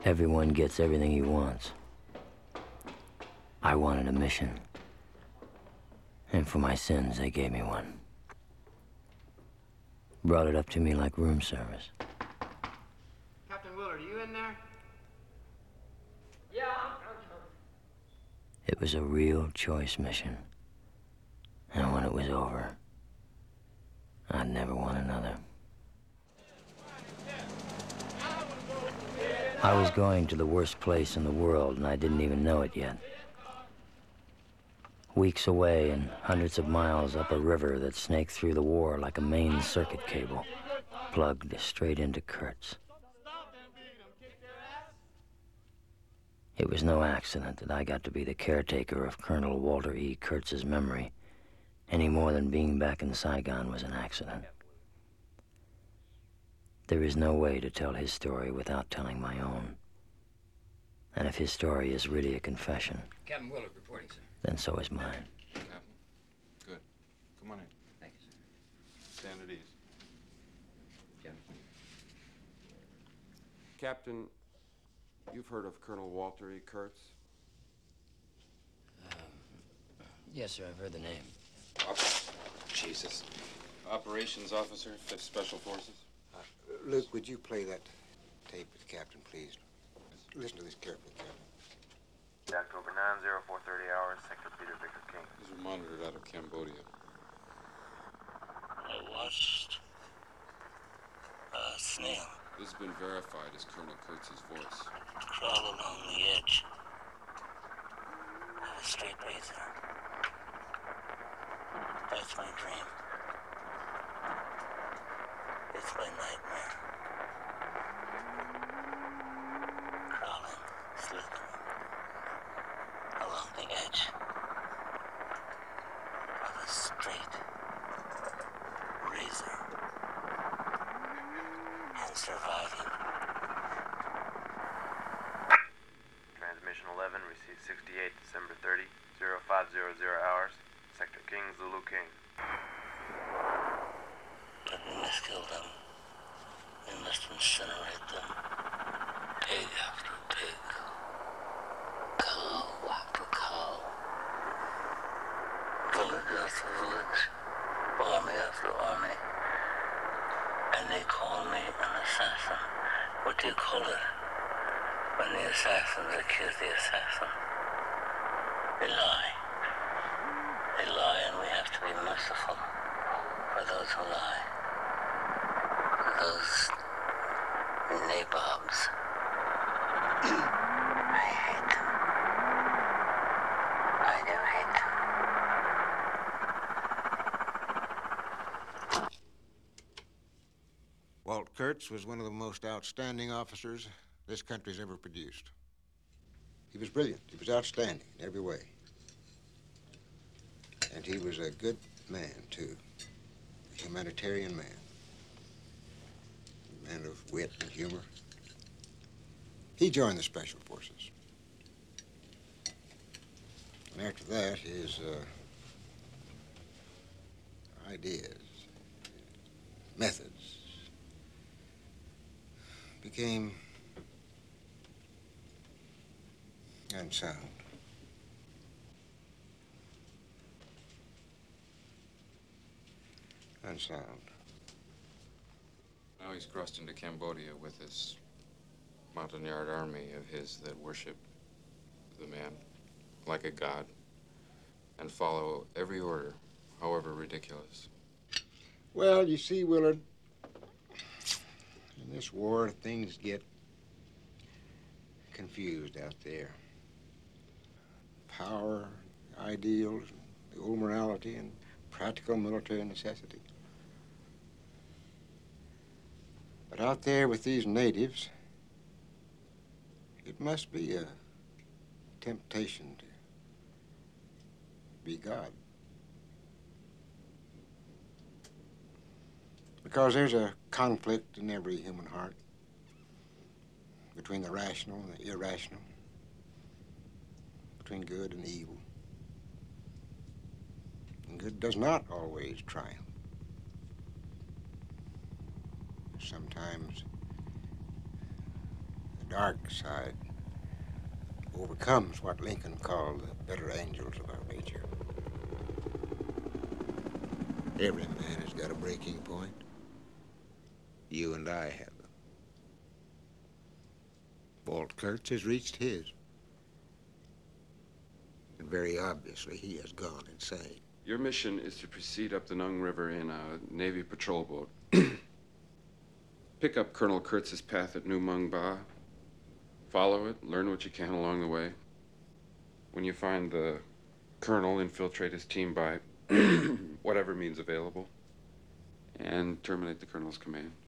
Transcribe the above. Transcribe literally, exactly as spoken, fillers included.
Everyone gets everything he wants. I wanted a mission. And for my sins, they gave me one. Brought it up to me like room service. Captain Willard, are you in there? Yeah. It was a real choice mission. And when it was over, I'd never want another. I was going to the worst place in the world, and I didn't even know it yet. Weeks away and hundreds of miles up a river that snaked through the war like a main circuit cable, plugged straight into Kurtz. It was no accident that I got to be the caretaker of Colonel Walter E. Kurtz's memory, any more than being back in Saigon was an accident. There is no way to tell his story without telling my own. And if his story is really a confession, Captain Willard reporting, sir. Then so is mine. Captain, good. Come on in. Thank you, sir. Stand at ease. Captain. Captain, you've heard of Colonel Walter E. Kurtz? Um, yes, sir, I've heard the name. Oh, Jesus. Operations Officer, Fifth Special Forces. Uh, Luke, would you play that tape with the captain, please? Listen to this carefully, Captain. October nine oh four thirty hours, Sector Peter Victor King. These were monitored out of Cambodia. I watched a snail This has been verified as Colonel Kurtz's voice. crawl along the edge of a straight razor. That's my dream. It's my nightmare. Crawling, slithering along the edge of a straight razor and surviving. Transmission eleven, received sixty-eight, December thirtieth, oh five hundred hours, Sector King, Zulu King. But we must kill them. We must incinerate them. Pig after pig. Cow after cow. Village after village. Army after army. And they call me an assassin. What do you call it? When the assassins accuse the assassin. They lie. They lie, and we have to be merciful for those who lie. Those nabobs. I hate them. I do hate them. Walt Kurtz was one of the most outstanding officers this country's ever produced. He was brilliant. He was outstanding in every way. And he was a good man, too. A humanitarian man. A man of wit and humor. He joined the Special Forces. And after that, his uh, ideas, methods, became unsound. Unsound. Now he's crossed into Cambodia with this Montagnard army of his that worship the man like a god and follow every order, however ridiculous. Well, you see, Willard, in this war, things get confused out there. Power, ideals, the old morality, and practical military necessity. But out there with these natives, it must be a temptation to be God. Because there's a conflict in every human heart between the rational and the irrational, between good and evil. And good does not always triumph. Sometimes the dark side overcomes what Lincoln called the better angels of our nature. Every man has got a breaking point. You and I have them. Walt Kurtz has reached his. And very obviously, he has gone insane. Your mission is to proceed up the Nung River in a Navy patrol boat. Pick up Colonel Kurtz's path at New Mung Ba. Follow it, learn what you can along the way. When you find the colonel, infiltrate his team by whatever means available, and terminate the colonel's command.